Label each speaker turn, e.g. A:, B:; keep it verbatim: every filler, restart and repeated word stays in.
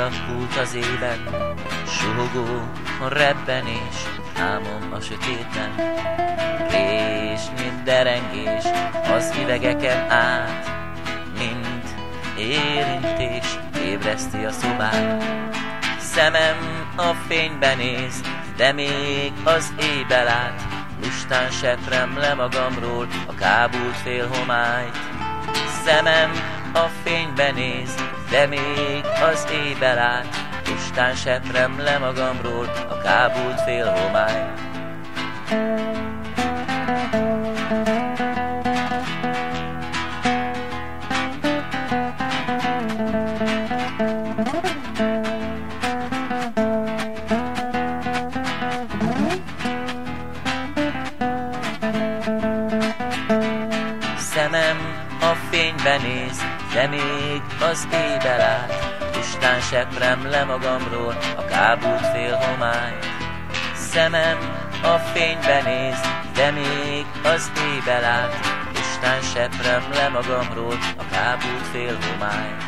A: alakult az élen, suhogó a rebbenés, álmom a sötétben. Rés, mint derengés, az üvegeken át, mint érintés, ébreszti a szobát. Szemem a fényben néz, de még az éjbe lát, lustán seprem le magamról a kábult félhomályt. Szemem a fényben néz, de még az éjbe lát, lustán seprem le magamról a kábult félhomályt. Szemem a fényben néz, de még az éjbe lát, lustán seprem le magamról a kábult félhomályt. Szemem a fényben néz, de még az éjbe lát, lustán seprem le magamról a kábult félhomályt.